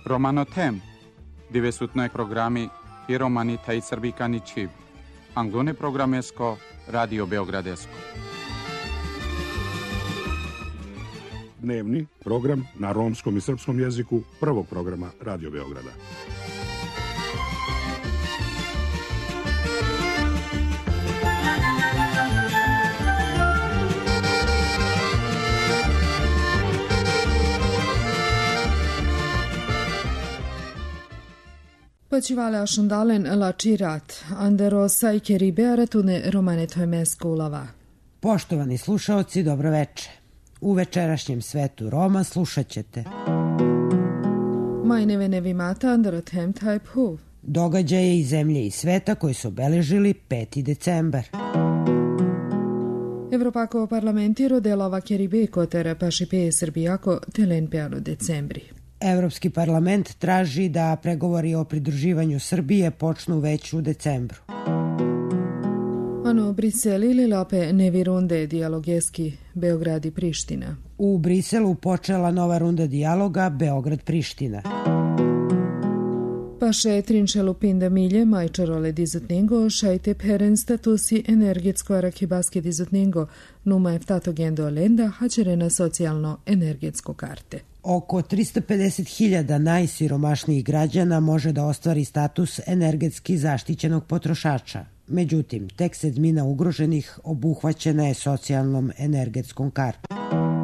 Romanotem, divesutnoj programi i romani taj srbikani čiv. Anglone programesko, Radio Beogradesko. Dnevni program na romskom i srpskom jeziku prvog programa Radio Beograda. Počivale ašandalen lačirat, andero sajke ribearatune romane tojmeskulava. Poštovani slušaoci, dobro veče. U večerašnjem svetu Roma slušat ćete Majneve nevimata andero tem taj puv. događaje iz zemlje i sveta koji su obeležili 5. decembar. Evropako parlamentiro delova keribeko tere pašipe Srbijako telen 5. decembri. Evropski parlament traži da pregovori o pridruživanju Srbije počnu već u decembru. Ano Briseli ili lape nevi runde dijalogeski Beograd i Priština. U Briselu počela nova runda dijaloga Beograd-Priština. Paše trinčelu pinda milje majčarole dizutningo šajte peren statusi energetsko arakibaske dizutningo numa eftato gendo lenda hačerena socijalno-energetsko karte. Oko 350.000 najsiromašnijih građana može da ostvari status energetski zaštićenog potrošača. Međutim, tek sedmina ugroženih obuhvaćena je socijalnom energetskom kartom.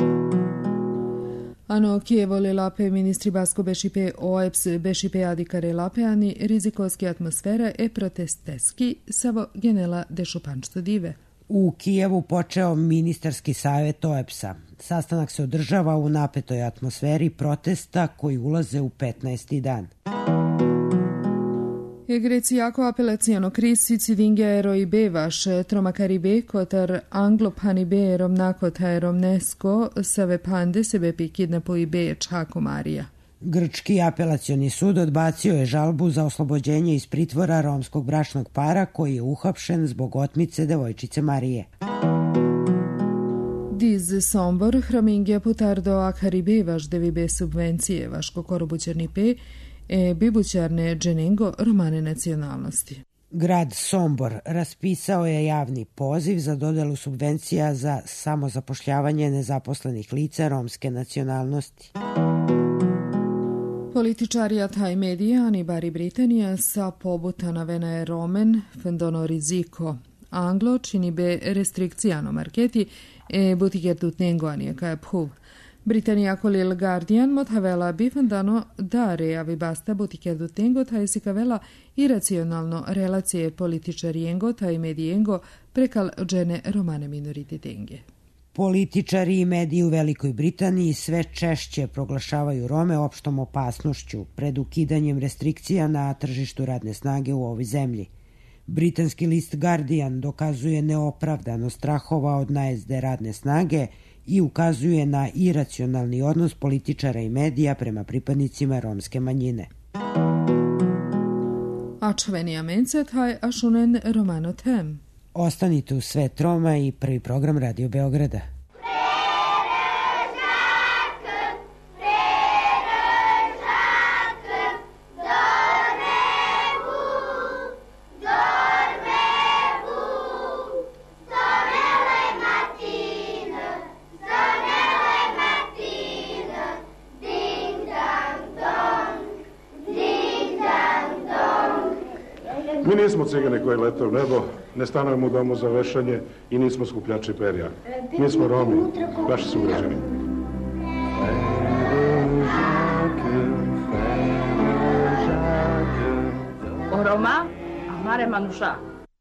Ano Kijevo le lape ministri Basko Bešipe OEPS Bešipe Adikare lapeani rizikoski atmosfera e protesteski savo genela dešupančto dive. U Kijevu počeo ministarski savjet OEPS-a. Sastanak se održava u napetoj atmosferi protesta koji ulaze u 15. dan. Grecijako apelacijano krisici dingero i bevaš tromakaribe kotar anglopanibe romnakota romnesko save pande sebe pikidnapo i be čako Marija. Grčki apelacioni sud odbacio je žalbu za oslobođenje iz pritvora romskog bračnog para koji je uhapšen zbog otmice devojčice Marije. Diz Sombor hramingja putardo akaribe vaš devibe subvencije vaško korobućarni pe bibućarne dženingo romane nacionalnosti. Grad Sombor raspisao je javni poziv za dodelu subvencija za samozapošljavanje nezaposlenih lica romske nacionalnosti. Političarija taj medija, ani bari Britanija, sa pobutana vena je romen, fendono riziko. Anglo čini be restrikcijano marketi butiker tutnengo anije kaj phuv. Britanija kolil Guardian motavela bifendano da reavi basta butiker tutnengo taj sikavela iracionalno relacije političarijengo taj medijengo prekal džene romane minorititenge. Političari i mediji u Velikoj Britaniji sve češće proglašavaju Rome opštom opasnošću pred ukidanjem restrikcija na tržištu radne snage u ovoj zemlji. Britanski list Guardian dokazuje neopravdano strahova od najezde radne snage i ukazuje na iracionalni odnos političara i medija prema pripadnicima romske manjine. Ačvenija mencet haj ašunen romano tem. Ostanite u Svet Roma i prvi program Radio Beograda. Mi nismo cigane koji lete u nebo, ne stanujemo u domu za vešanje i nismo skupljači perja. Mi smo Romi, vaši sugrađani. O Roma, amare manuša.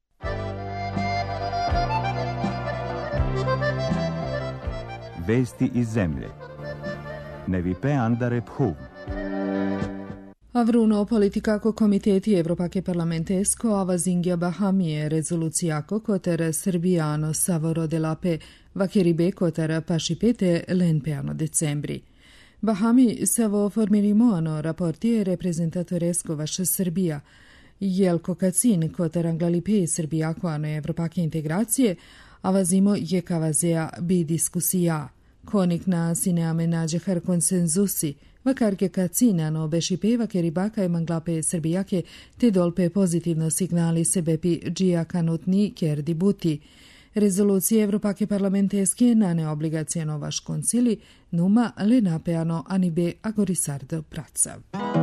Vesti iz zemlje. Nevipe andare phuv. Avruno politikako komiteti Evropake parlamentesko avazingja Bahamije rezolucijako koter Srbijano savoro de lape vakeribe koter pašipete lenpeano decembri. Bahami savo formirimoano raportije reprezentatoresko vaša Srbija, Jelko Kacin koter anglalipe Srbijako ano Evropake integracije, avazimo jekavazea bi diskusija. Konik na sine amenađehar konsenzusi, vakarke kacinano bešipeva ke ribaka e manglape srbijake te dolpe pozitivno signali sebepi džija kanutni kerdi buti. Rezolucije Evropake parlamenteske na neobligacijano vaš koncili numa le napeano anibe agorisardo pracav.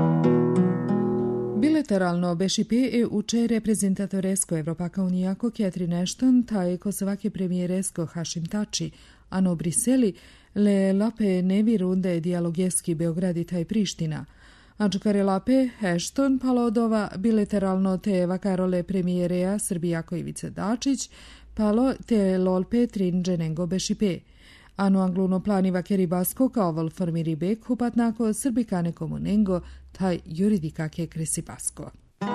Bilateralno bešipe uče reprezentatoresko Evropaka unijako Catherine Ashton taj kosovake premijeresko Hašim Tači, ano Briseli le lape nevi runde dijalogeski Beograd taj Priština. Ančukare lape Ashton palodova bilateralno te vakarole premijerea Srbijako Ivica Dačić, palo te lolpe trinđenengo bešipe. Ano angluno planiva keribasko kao vol formiri bek hupatnako srbikane komunengo taj juridikake kresibasko.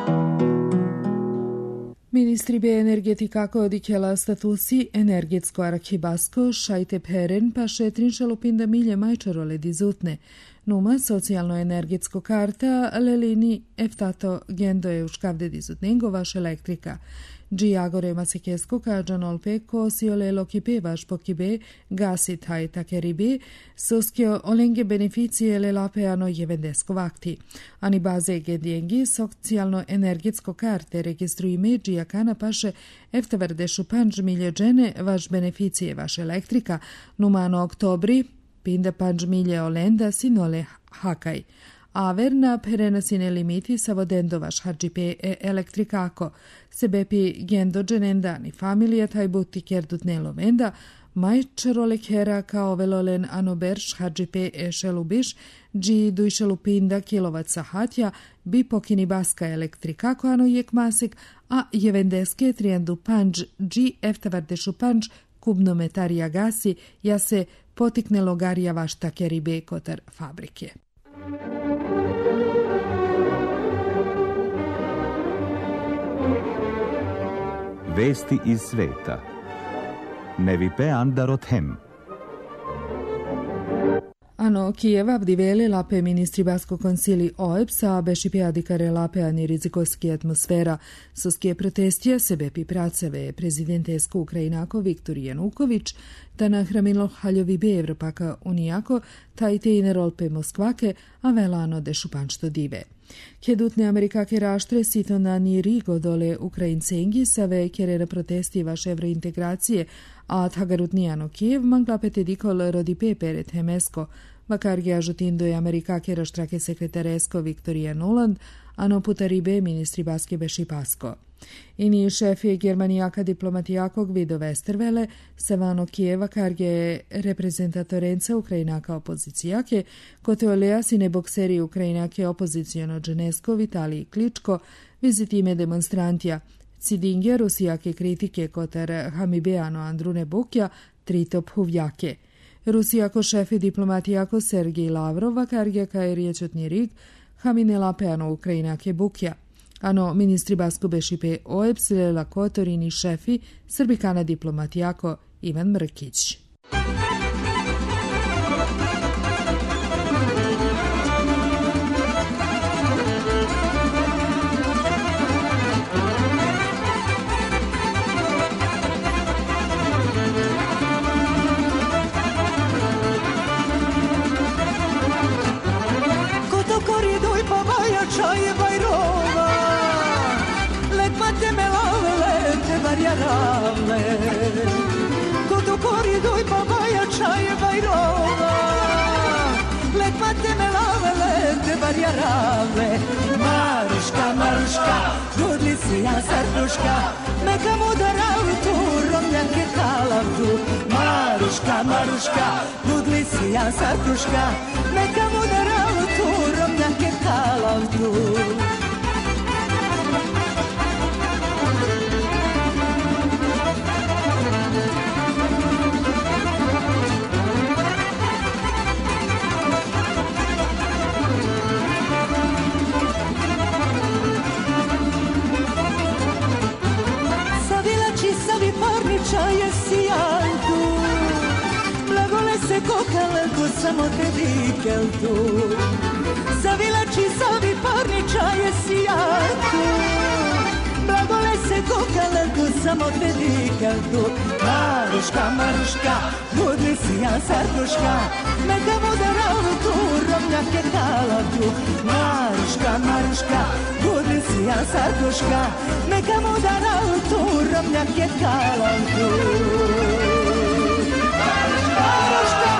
Ministri be energetikako odikjela statusi energetsko arhibasko šajte peren pa še trinšalupinda milje majčarole dizutne. Numa socijalno-energetsko karta lelini eftato gendoje uškavde dizutnengo vaš elektrika. Džijagore masekesko kažan olpe ko si olelo kipe vaš pokibe gasi taj takeribi soskio olenge beneficije le lapeano jevendesko vakti. Ani baze gedjengi socijalno-energetsko karte registrujime džijakana paše eftaverdešu panđ milje džene vaš beneficije vaš elektrika numano oktobri pinda panđ milje olenda sinole hakaj. Averna perenasine limiti savodendo vaš harđipe elektrikako. Sebepi gendo dženendani familija taj buti kerdut nelovenda, majčerole kera kao velolen anoberš harđipe šelubiš, dži dujšelupinda kilovat sahatja, bi pokini baska elektrikako ano jek masik, a jevendeske trijendu panđ dži eftavardešu panđ kubnometarija gasi, ja se potikne logarija vaš takeribe kotar fabrike. Vesti iz sveta. Nevipe Andarot hem. Ano Kijeva vdivele lape ministri basko konsili OEPS-a bešipea dikare lape ani rizikoski atmosfera soskije protestija sebepi praceve prezidentesku Ukrajinako Viktor Januković da nahramilo haljovi be Evropaka unijako tajte i nerolpe Moskvake a velano dešupanšto dive. Kedutne Amerikake raštre sito na niri godole Ukrajincengi save kerere protesti vaš evrointegracije, a tagarutnijano Kijev manglapete dikol rodi peperet hemesko, vakargija žutindo je Amerikake raštrake sekretaresko Viktorija Nuland, ano putaribe ministri baske bešipasko. Ini šef je Germanijaka diplomatijakog Vido Westervele, savano Kijeva karge reprezentatorenca Ukrajinaka opozicijake, kote olea sine bokseri Ukrajinake opozicijono dženesko Vitalij Kličko, vizitime demonstrantija, cidingje rusijake kritike kotar hamibeano Andrune Bukja, tritop huvjake. Rusijako šefi diplomatijako Sergij Lavrova karge kaj riječotni rig, hamine lapeano Ukrajinake Bukja. Ano ministri basko bešipe OEPS lela kotorini šefi srbikana diplomatijako Ivan Mrkić. Koto koridoj babaja čaje vajrova, let mate me lavele, te barjarave. Maruška, Maruška, budli si ja sarduška, meka mudarau tu, romnjake kalavdu. Maruška, Maruška, budli si ja sarduška, meka mudarau tu, romnjake kalavdu. Čaje sijantu, blagole se kokalko samo te dikeltu. Zavilači savi parni čaje sijantu, blagole Lagole se kokala tu samo predikal tu. Maruška, Maruška, budni si ja sarduška, neka mudara u tu rovnjake kala tu. Maruška, Maruška, budni si ja sarduška, neka mudara u tu rovnjake kala tu. Maruška, Maruška.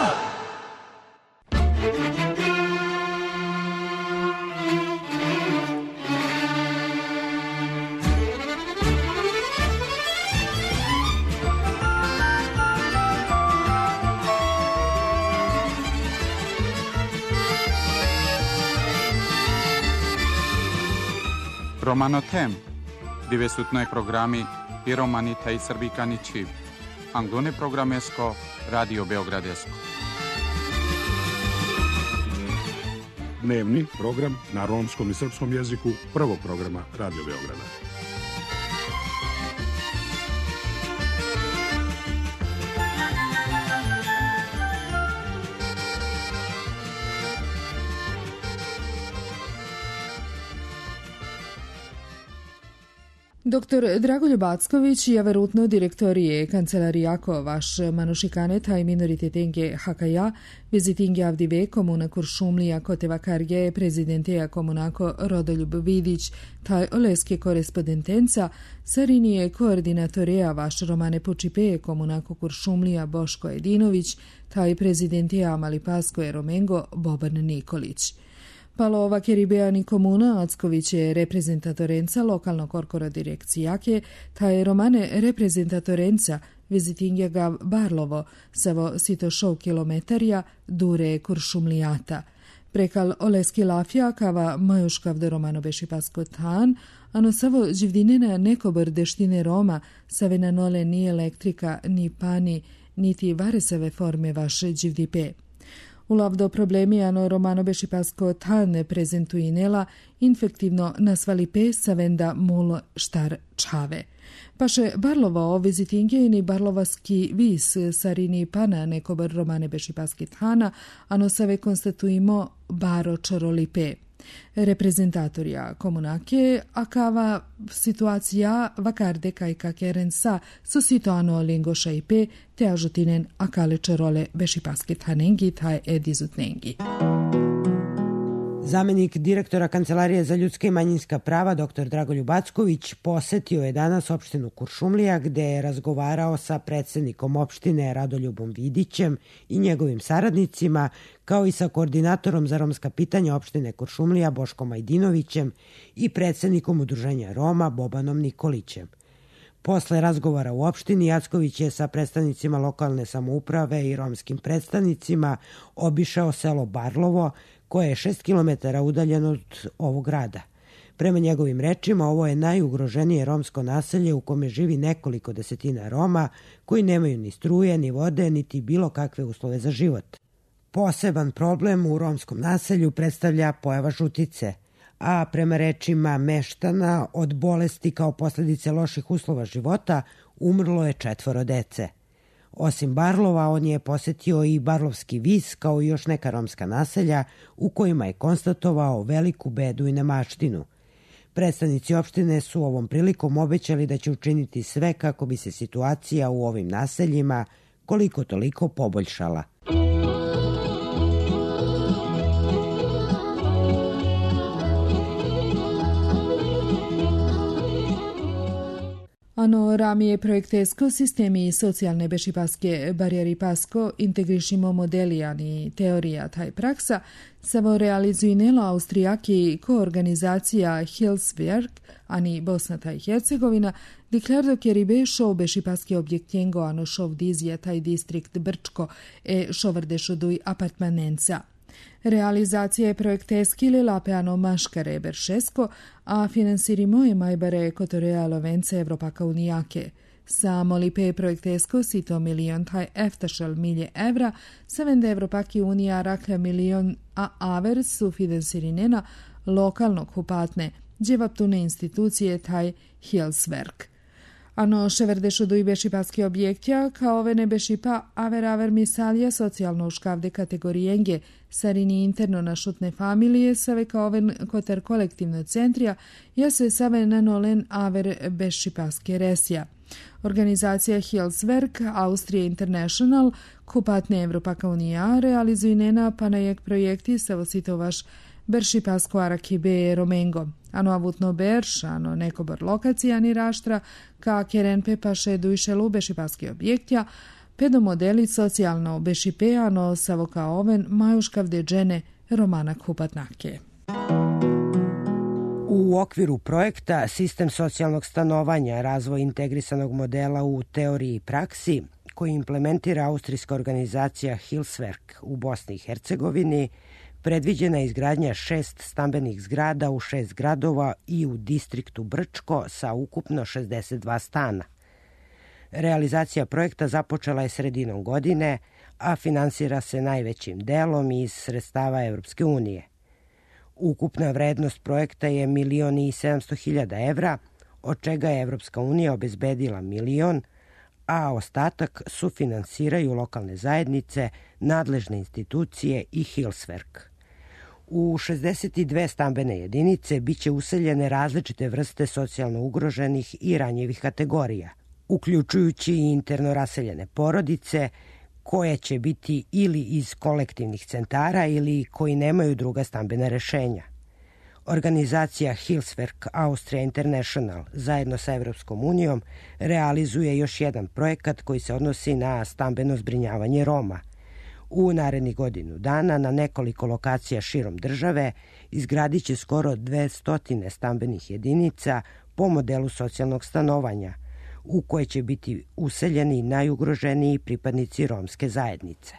Romanotem, divesutnoj programi i romani taj srbikani čiv. Anglone programesko, Radio Beogradesko. Dnevni program na romskom i srpskom jeziku prvog programa Radio Beograda. Dr. Dragoljub Acković je verutno direktorije Kancelarijako vaš manušikanet aj minoritetenge Hakaja, vizitinge avdive komuna Kuršumlija Koteva Karge, prezidenteja komunako Rodoljub Vidić, taj oleske korespondentenca, sarinije koordinatoreja vaš Romane Pučipe komunako Kuršumlija Boško Edinović, taj prezidenteja Malipasko Romengo Boban Nikolić. Palova Keribejani komuna Acković je reprezentatorenca lokalno korkora direkcijake, ta je Romane reprezentatorenca vizitinge gav Barlovo, savo sito šou kilometarja dure Kuršumlijata. Prekal oleski lafja kava majuškav do Romano Bešipasko tan, ano savo živdinena nekobr deštine Roma, savena nole ni elektrika, ni pani, niti varesave forme vaše živdipe. Ulav do problemijano Romano Bešipasko tan prezentuinela infektivno nasvalipe savenda mul štar čave. Paše Barlova o vizitingeni barlovaski vis sarini pana nekobar Romane Bešipaski tana, ano save konstatuimo baro čorolipe. Reprezentatorja komunake, akava situacija vakarde kajka keren sa susitoano lingoša ipe te ažutinen akale čarole Bešipaski tanengi taj edizutnengi. Zamenik direktora Kancelarije za ljudska i manjinska prava dr. Dragoljub Acković posetio je danas opštinu Kuršumlija gde je razgovarao sa predsednikom opštine Radoljubom Vidićem i njegovim saradnicima, kao i sa koordinatorom za romska pitanja opštine Kuršumlija Boškom Ajdinovićem i predsednikom Udruženja Roma Bobanom Nikolićem. Posle razgovora u opštini, Acković je sa predstavnicima lokalne samouprave i romskim predstavnicima obišao selo Barlovo, koje je 6 km udaljeno od ovog grada. Prema njegovim rečima, ovo je najugroženije romsko naselje u kome živi nekoliko desetina Roma koji nemaju ni struje, ni vode, niti bilo kakve uslove za život. Poseban problem u romskom naselju predstavlja pojava žutice, a prema rečima meštana od bolesti kao posljedice loših uslova života umrlo je 4 dece. Osim Barlova, on je posetio i Barlovski vis kao i još neka romska naselja u kojima je konstatovao veliku bedu i nemaštinu. Predstavnici opštine su ovom prilikom obećali da će učiniti sve kako bi se situacija u ovim naseljima koliko toliko poboljšala. Ano ramije projektesko sistemi socijalne bešipaske barijeri pasko integrišimo modelijani teorija taj praksa savo realizujnela Austrijaki koorganizacija Hilfswerk, ani Bosna taj Hercegovina, diklardo kjeribe šov bešipaske objektjengo ano šov dizija taj distrikt Brčko šovrdešo duj apartmanenca. Realizacija je projekteski li lapeano maškare beršesko, a finansirimo je majbare kotorea lovence Evropaka unijake. Samo lipe projektesko sito milion taj eftašal milje evra, savende Evropaki unija raklja milion a aver su finansirinena lokalnog hupatne, djevaptune institucije taj Hilfswerk. Ano ševerdešo do ibeši paski objektja, kao ove nebeši pa aver misalija socijalno uškavde kategorijenge, sarini interno na šutne familije, save kao oven kotar kolektivno centrija, ja se save nanolen aver beši paske resija. Organizacija Hilswerk, Austrija International, kupatne Evropaka unija, realizuje nena panajek projekti savositovaš berši pasko araki be romengo. Ano avutno berš, ano nekobor lokacijani raštra, ka keren pepaše dujšelu beši paske objektja, pedo modeli socijalno beši peano savoka oven majuškavde džene romana kupatnake. U okviru projekta Sistem socijalnog stanovanja, razvoj integrisanog modela u teoriji i praksi, koji implementira austrijska organizacija Hilswerk u Bosni i Hercegovini, predviđena je izgradnja 6 stambenih zgrada u 6 gradova i u distriktu Brčko sa ukupno 62 stana. Realizacija projekta započela je sredinom godine, a finansira se najvećim delom iz sredstava Evropske unije. Ukupna vrednost projekta je 1.700.000 evra, od čega je Evropska unija obezbedila 1 milion, a ostatak sufinansiraju lokalne zajednice, nadležne institucije i Hilswerk. U 62 stambene jedinice biće useljene različite vrste socijalno ugroženih i ranjivih kategorija, uključujući i interno raseljene porodice, koje će biti ili iz kolektivnih centara ili koji nemaju druga stambena rešenja. Organizacija Hilswerk Austria International zajedno sa Evropskom unijom realizuje još jedan projekat koji se odnosi na stambeno zbrinjavanje Roma. U narednih godinu dana na nekoliko lokacija širom države izgradit će skoro 200 stambenih jedinica po modelu socijalnog stanovanja, u koje će biti useljeni najugroženiji pripadnici romske zajednice.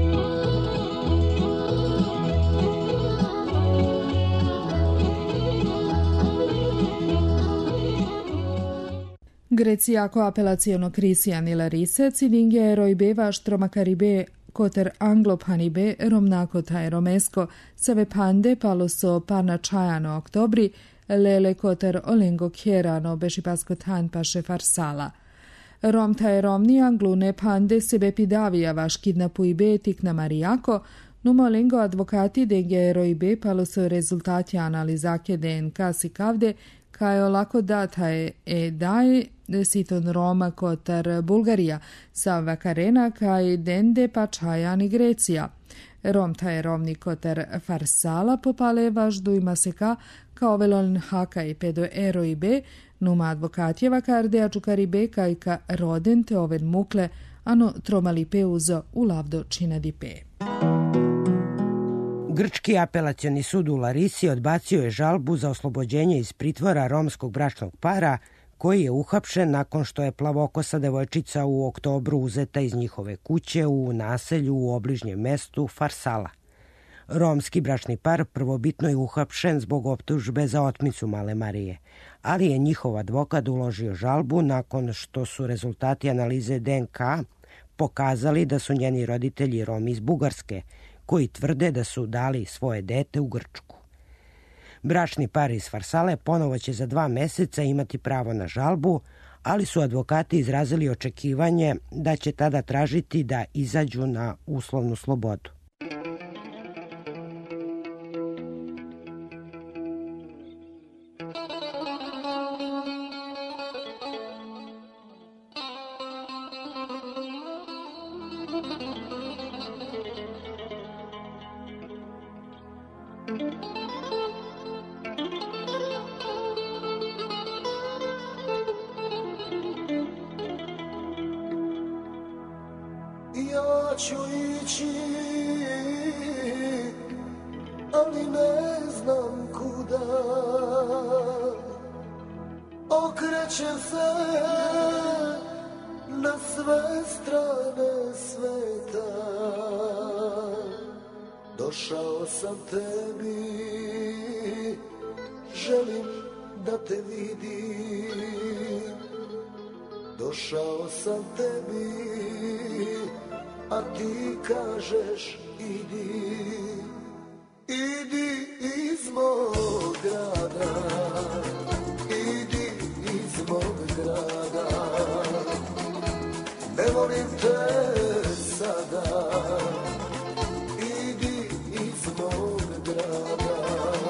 Grecijako apelaciono krisijanila risec i dinge erojbe vaštroma karibe koter anglopanibe romnako taj romesko save pande paloso parna čajano oktobri lele koter olengo kjerano bešipasko tan paše farsala. Rom taj romni anglune pande sebe pidavija vaš kidnapu ibe tikna marijako, numo lengo advokati denge erojbe paloso rezultati analizake DNK si kavde kajo lako data je daje siton Roma kotar Bulgarija sa vakarena kaj dende pa čajani Grecija. Rom taj romni kotar farsala popale vaš dujma seka kao velon haka i pedo ero i be numa advokatjeva kardea čukaribe kajka roden te oven mukle ano tromali peuzo u lavdo činadipe. Grčki apelacioni sud u Larisi odbacio je žalbu za oslobođenje iz pritvora romskog bračnog para koji je uhapšen nakon što je plavokosa devojčica u oktobru uzeta iz njihove kuće u naselju u obližnjem mestu Farsala. Romski bračni par prvobitno je uhapšen zbog optužbe za otmicu male Marije, ali je njihov advokat uložio žalbu nakon što su rezultati analize DNK pokazali da su njeni roditelji Romi iz Bugarske, koji tvrde da su dali svoje dete u Grčku. Bračni par iz Farsale ponovo će za 2 meseca imati pravo na žalbu, ali su advokati izrazili očekivanje da će tada tražiti da izađu na uslovnu slobodu. Ja ću ići, ali ne znam kuda. Okrećem se na sve strane sveta. Došao sam tebi, želim da te vidim. Došao sam tebi, a ti kažeš idi, idi iz mog grada, idi iz mog grada. volim te sada, idi iz mog grada,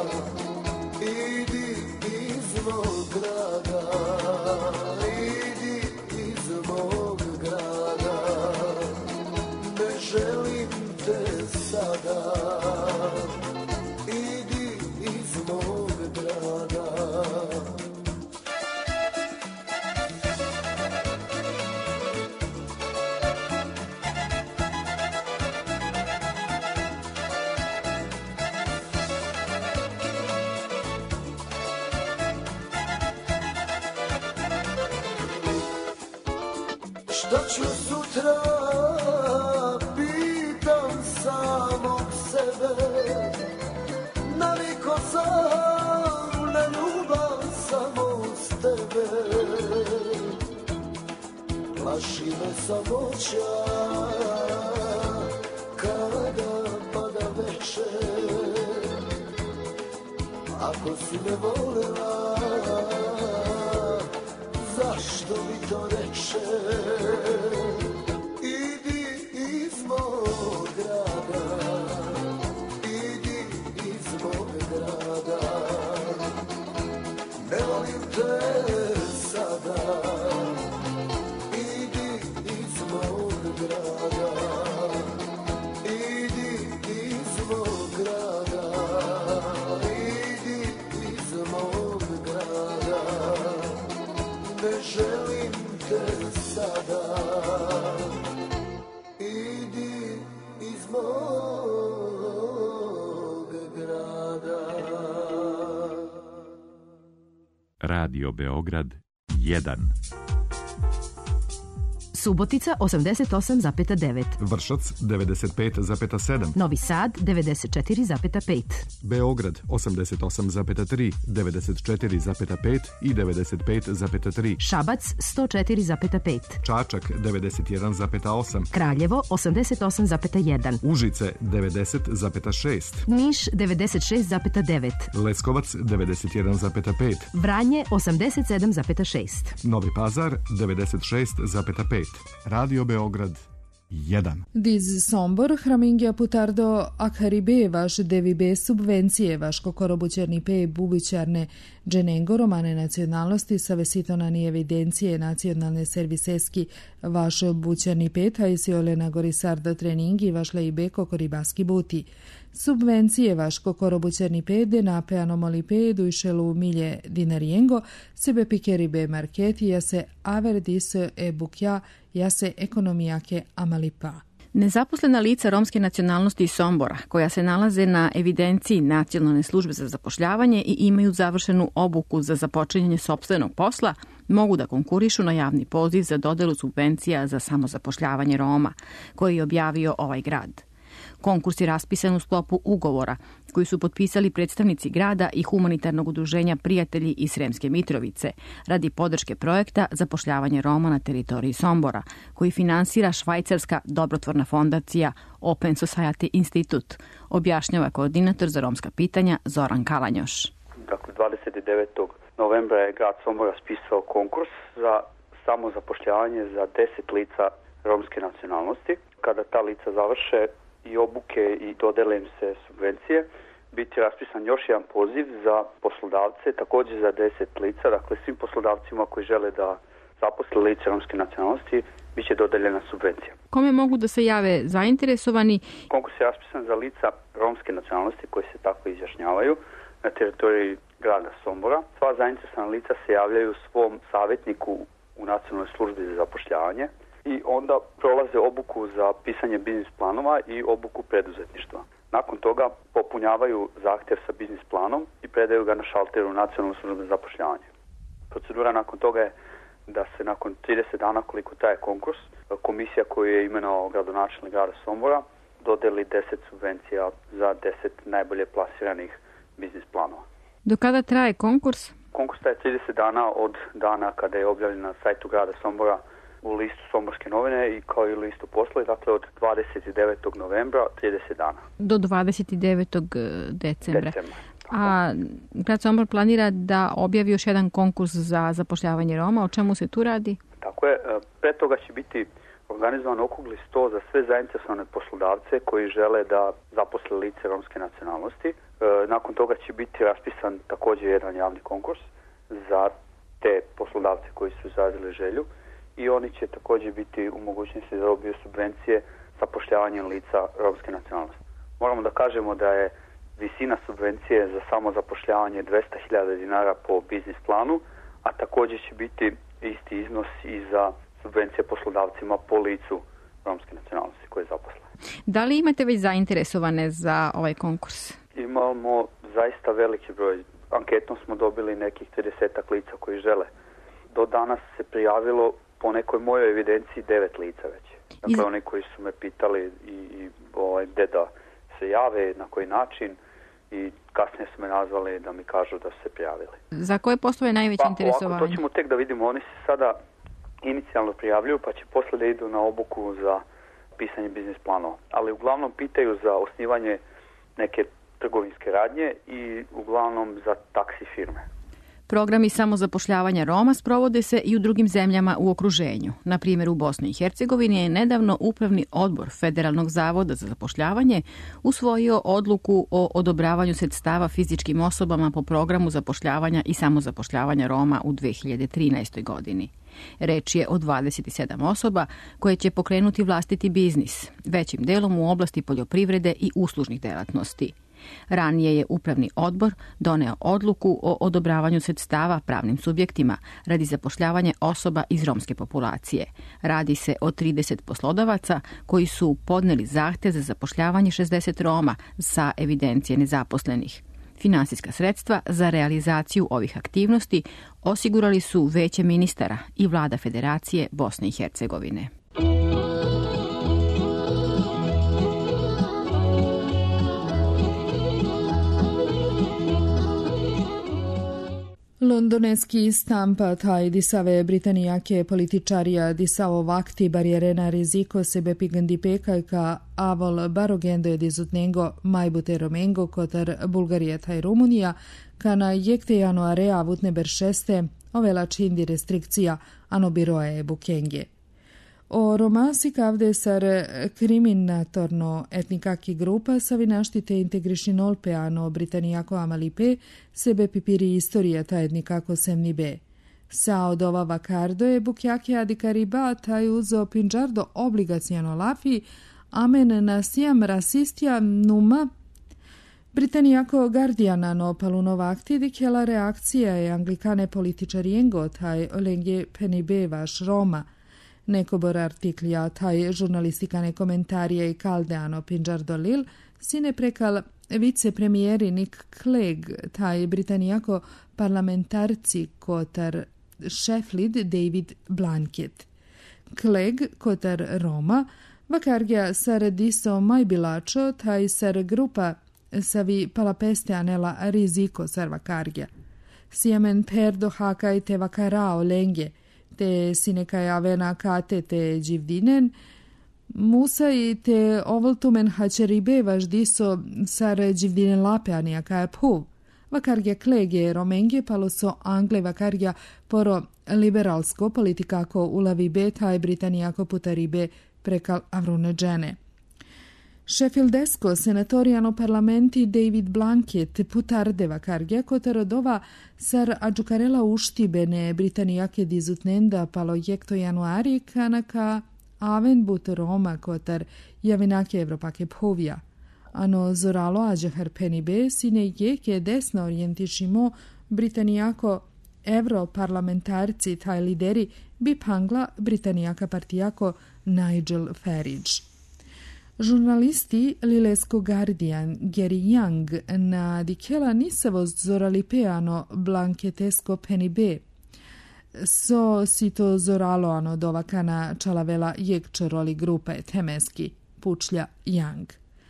idi iz mog grada, idi iz mog grada, ne želim te sada, idi iz mog grada. Šta ću sutra, pitam samog sebe, naviko sam na ljubav samo s tebe. Plaši me samoća, kada pada večer. Ako si me volela, zašto mi to reče? Idi iz mog grada, idi iz mog grada, ne volim te sada, idi iz mog grada, idi iz mog grada, idi iz mog grada, ne želim te sada, idi iz mog grada. Radio Beograd 1. Subotica 88,9. Vršac 95,7. Novi Sad 94,5. Beograd 88,3, 94,5 i 95,3. Šabac 104,5. Čačak 91,8. Kraljevo 88,1. Užice 90,6. Niš 96,9. Leskovac 91,5. Vranje 87,6. Novi Pazar 96,5. Radio Beograd 1. Diz Sombor, hramingja putardo akharibe vaš devibe subvencije vaš kokorobućerni pe bubićarne dženengo romane nacionalnosti sa vesitonani evidencije nacionalne serviseski vaš bućerni pet a isi olena gorisardo treningi vaš leibe kokoribaski buti. Subvencije vaš kokorobućerni pede nape anomali pedu i šelu milje dinarijengo sebe pikeribe marketi ja se averdis e bukja ja se ekonomijake amalipa. Nezaposlena lica romske nacionalnosti iz Sombora, koja se nalaze na evidenciji Nacionalne službe za zapošljavanje i imaju završenu obuku za započinjanje sopstvenog posla, mogu da konkurišu na javni poziv za dodelu subvencija za samozapošljavanje Roma, koji je objavio ovaj grad. Konkurs je raspisan u sklopu ugovora koji su potpisali predstavnici grada i humanitarnog udruženja Prijatelji iz Sremske Mitrovice radi podrške projekta zapošljavanje Roma na teritoriji Sombora, koji finansira švajcarska dobrotvorna fondacija Open Society Institute, objašnjava koordinator za romska pitanja Zoran Kalanjoš. Dakle, 29. novembra je grad Sombor raspisao konkurs za samozapošljavanje za 10 lica romske nacionalnosti. Kada ta lica završe i obuke i dodele im se subvencije, biti raspisan još jedan poziv za poslodavce, također za 10 lica, dakle svim poslodavcima koji žele da zaposle lice romske nacionalnosti, bit će dodeljena subvencija. Kome mogu da se jave zainteresovani? Konkurs je raspisan za lica romske nacionalnosti koji se tako izjašnjavaju na teritoriji grada Sombora. Sva zainteresovana lica se javljaju svom savjetniku u Nacionalnoj službi za zapošljavanje i onda prolaze obuku za pisanje biznis planova i obuku preduzetništva. Nakon toga popunjavaju zahtjev sa biznis planom i predaju ga na šalteru Nacionalne službe za zapošljavanje. Procedura nakon toga je da se nakon 30 dana koliko traje konkurs, komisija koju je imenovao gradonačelnik grada Sombora dodeli 10 subvencija za 10 najbolje plasiranih biznis planova. Do kada traje konkurs? Konkurs traje 30 dana od dana kada je objavljen na sajtu grada Sombora u listu Somborske novine i kao i listu Poslovi, dakle od 29. novembra 30 dana. Do 29. decembra. A grad Sombor planira da objavi još jedan konkurs za zapošljavanje Roma. O čemu se tu radi? Tako je. Pre toga će biti organizovan okrugli sto za sve zainteresovane poslodavce koji žele da zaposle lice romske nacionalnosti. Nakon toga će biti raspisan također jedan javni konkurs za te poslodavce koji su izrazili želju i oni će također biti u mogućnosti da dobiju subvencije zapošljavanjem lica romske nacionalnosti. Moramo da kažemo da je visina subvencije za samo zapošljavanje 200.000 dinara po biznis planu, a također će biti isti iznos i za subvencije poslodavcima po licu romske nacionalnosti koje zaposle. Da li imate već zainteresovane za ovaj konkurs? Imamo zaista veliki broj. Anketom smo dobili nekih 30 lica koji žele. Do danas se prijavilo po nekoj mojoj evidenciji 9 lica već. Dakle, oni koji su me pitali i gde da se jave, na koji način i kasnije su me nazvali da mi kažu da su se prijavili. Za koje poslove je najveće interesovanje? To ćemo tek da vidimo. Oni se sada inicijalno prijavljuju pa će posle da idu na obuku za pisanje biznis planova. Ali uglavnom pitaju za osnivanje neke trgovinske radnje i uglavnom za taksi firme. Programi samozapošljavanja Roma sprovode se i u drugim zemljama u okruženju. Na primjer, u Bosni i Hercegovini je nedavno Upravni odbor Federalnog zavoda za zapošljavanje usvojio odluku o odobravanju sredstava fizičkim osobama po programu zapošljavanja i samozapošljavanja Roma u 2013. godini. Reč je o 27 osoba koje će pokrenuti vlastiti biznis, većim delom u oblasti poljoprivrede i uslužnih delatnosti. Ranije je Upravni odbor doneo odluku o odobravanju sredstava pravnim subjektima radi zapošljavanja osoba iz romske populacije. Radi se o 30 poslodavaca koji su podneli zahtev za zapošljavanje 60 Roma sa evidencije nezaposlenih. Finansijska sredstva za realizaciju ovih aktivnosti osigurali su Veće ministara i Vlada Federacije Bosne i Hercegovine. Londoneski stampa taj disave Britanijake političarija disao vakti barjerena riziko sebe pigandipeka ka avol barogendo je dizutnengo majbute romengo kotar Bulgarija taj Rumunija kana jekte januare avutne beršeste ovela čindi restrikcija ano biroje bukenge. O Romasi kavde sar kriminatorno etnikaki grupa savinaštite integrišinol peano Britanijako amalipe sebe pipiri istorija ta etnikako semnibe. Sao dova vakardo je bukjake adikariba taj uzo pinđardo obligacijano lafi amen nasijam rasistija numa Britanijako Guardiana no palunovakti dikjela reakcija je anglikane političarijengo taj olengje penibe vaš Roma. Nekobor artiklja taj žurnalistikane komentarije i kaldeano Pinđardo Lil sine prekal vicepremijeri Nick Clegg taj Britanijako parlamentarci kotar Sheffield David Blanket. Clegg kotar Roma vakargja sar diso majbilačo taj sar grupa savi palapeste anela riziko sar vakargja. Siemen perdo hakaj te vakarao lengje te sinekaj avena kate te dživdinen, musa i te ovoltumen hačeribe vaš diso sar dživdinen lapeanija kaja puv. Vakargja klege romenge paloso Angle vakargja poro liberalsko politikako ulavi betaj Britanijako putaribe prekal avrune džene. Sheffieldesko senatoriano parlamenti David Blanket putarde vakargja kotarodova sar adžukarela uštibene Britanijake dizutnenda palo jekto januari kanaka aven but Roma kotar javinake Evropake povija. Ano zoralo ađehar penibe sine jeke desna orijentišimo Britanijako europarlamentarci taj lideri bi pangla Britanijaka partijako Nigel Farage. Žurnalisti Lilesko Guardian Gary Young na dikela nisavost zoralipeano blanketesko penibe. So sito zoralo ano dovakana čalavela jekčoroli grupe temeski pučlja Young.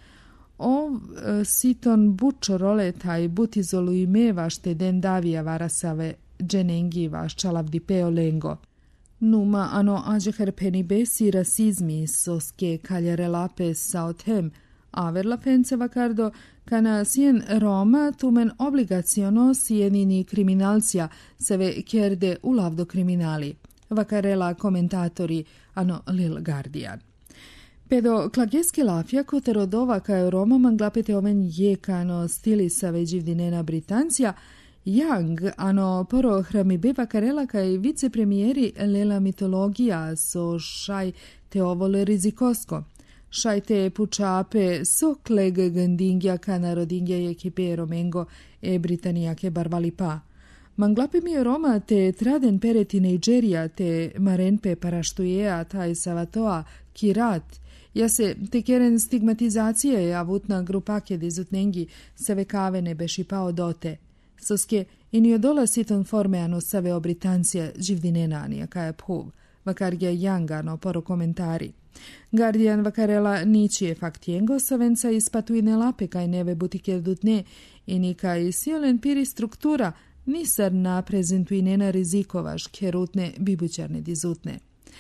O siton bučorole taj butizolu ime vašte dendavija varasave dženengi vaš čalavdipeo lengo. Numa ano ađehar penibe si rasizmi soske kaljere lape sa otem, averla pence vakardo kana sien Roma tumen obligaciono sienini kriminalcija seve kerde ulavdo kriminali. vakarela komentatori ano Lil Guardian. Pedo klageske lafia koterodova kao Roma manglapete oven jekano stilisa veđivdinena Britancija, Young, ano poro hramibe vakarela kaj vicepremijeri lela mitologija so šaj te ovole rizikosko. Šaj te pučape so kleg gandingja ka narodingja je kipe romengo e Britanijake barvalipa. Manglape mi Roma te traden pereti Nigeria te marenpe paraštujea taj savatoa kirat, ja se te keren stigmatizacije avutna grupake dizutnengi save kave ne bešipao dote. Soske iniodola siton forme ano save o Britancija živdinenanija kaja phuv, vakargja jangano poro komentari. Guardian vakarela ničije faktiengo savenca ispatuine lape kaj neve butiker dutne i ni kaj siolen piri struktura nisar na prezentuinena rizikovaš kerutne bibućarne dizutne.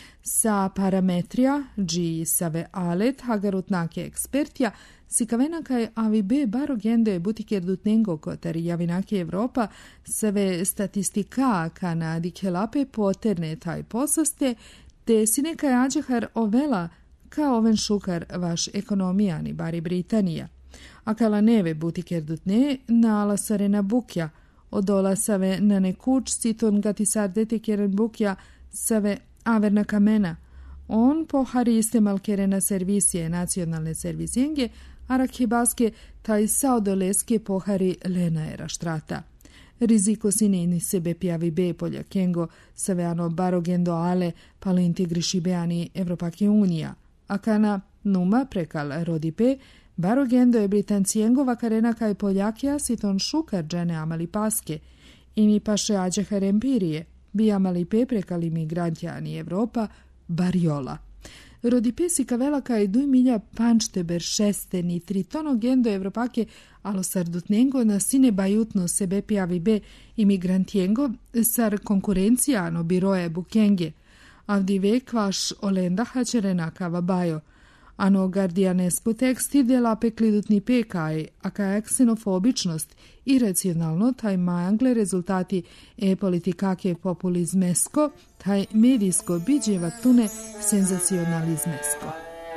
Sa parametrija, dži save alet, hagarutnake ekspertja, si kavena kaj avibe baro gende butiker dutnengo kotar javinake Evropa, save statistika kana dikelape poterne taj posaste, te si nekaj ađehar ovela kao oven šukar vaš ekonomijani bari Britanija. A kala neve butiker dutne nala sarena bukja, odola save na nekuč siton gatisardete keren bukja save averna kamena. On pohari istemal kerena servisije nacionalne servisijenge, a rakhibaske taj saodoleske pohari lena era štrata. Riziko sinini sebe pijavi be polja kengo saveano barogendo ale palo integriši beani Evropake unija. A kana numa prekal rodipe, barogendo je Britancijengo vakarena kaj Poljakija siton šukar džene amali paske. Ini paše ađehar empirije, bi amali pe prekal imigrantjani Evropa barjola. Rodipe si kavela kaj 2 milja pančteber šesteni tritono gendo Evropake alo sardutnengo na sine bajutno sebe pijavi be imigrantijengo sar konkurencijano biroje bukenge. Avdi vek vaš olenda hačerena kava bajo. Ano gardijanesku tekst idela peklidutni pekaj, a kaj ksenofobičnost i racionalno taj majangle rezultati politikake populizmesko, taj medijsko biđeva tune senzacionalizmesko.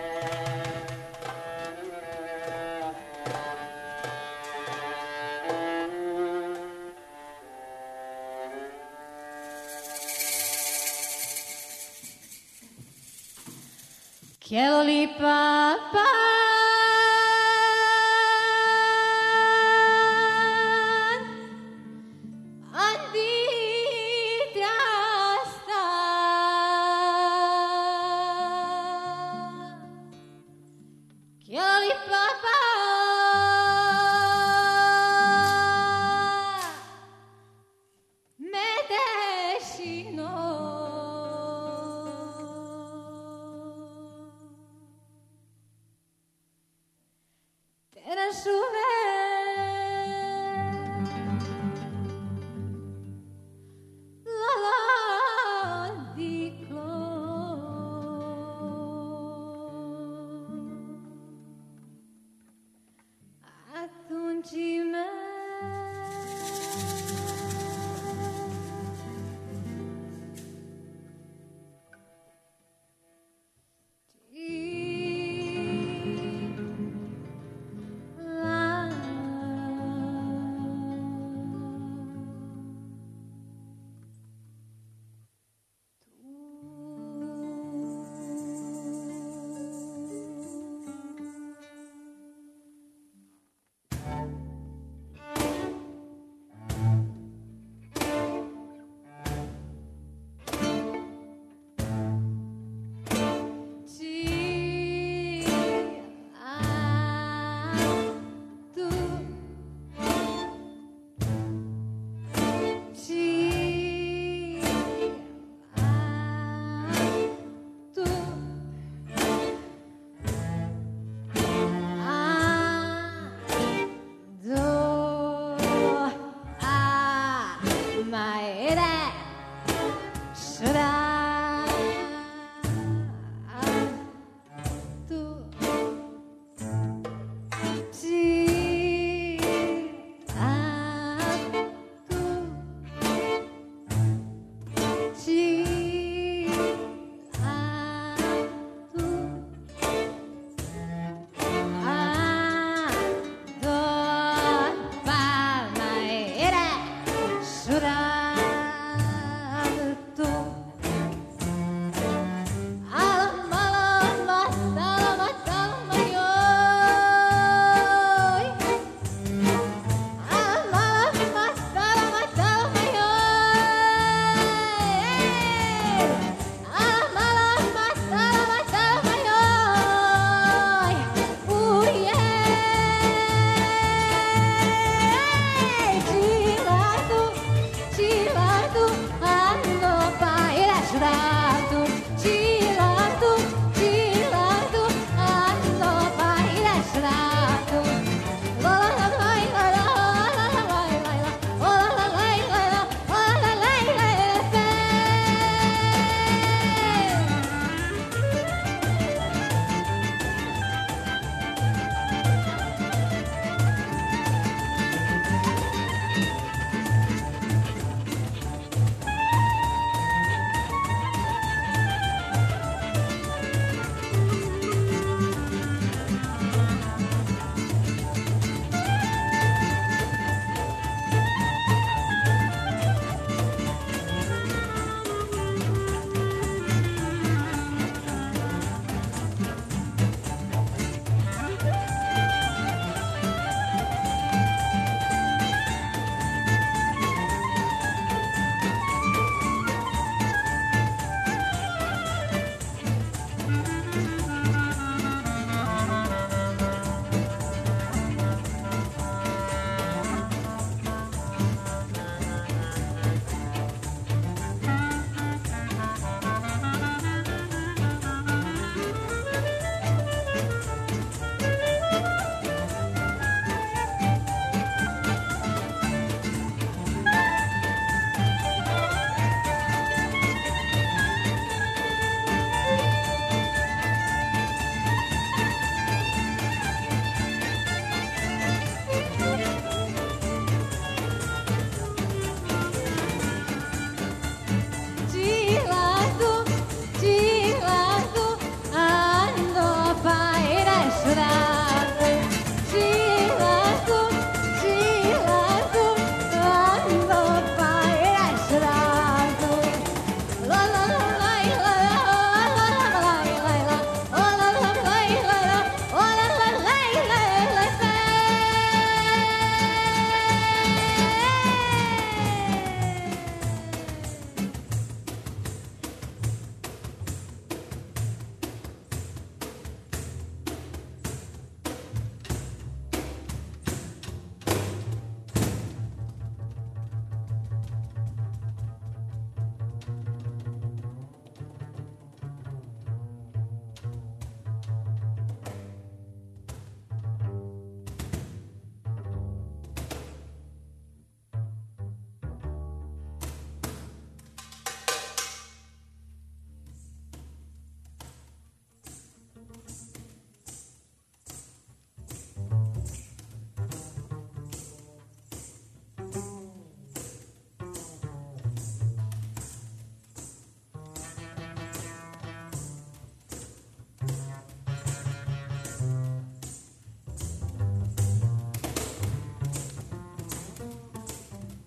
Quiero li papá.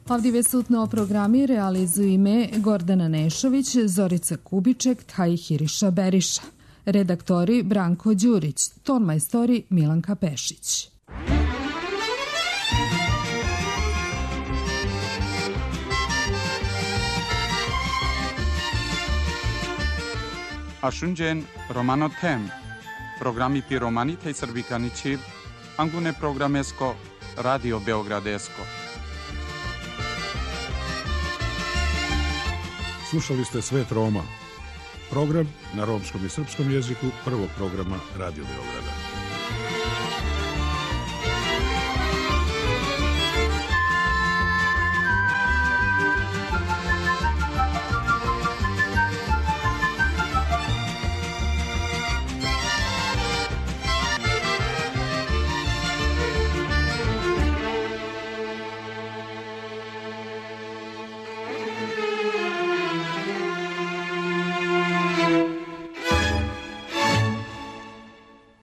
Ovdje sutno programi realizuju ime Gordana Nešović, Zorica Kubiček, Hiriša Beriša. Redaktori Branko Đurić, tonmajstori Milanka Pešić. Ashunjen Romano Tem, programi piromani tej srbikani čiv, angune programesko, Radio Beogradesko. Slušali ste Svet Roma, program na romskom i srpskom jeziku prvog programa Radio Beograda.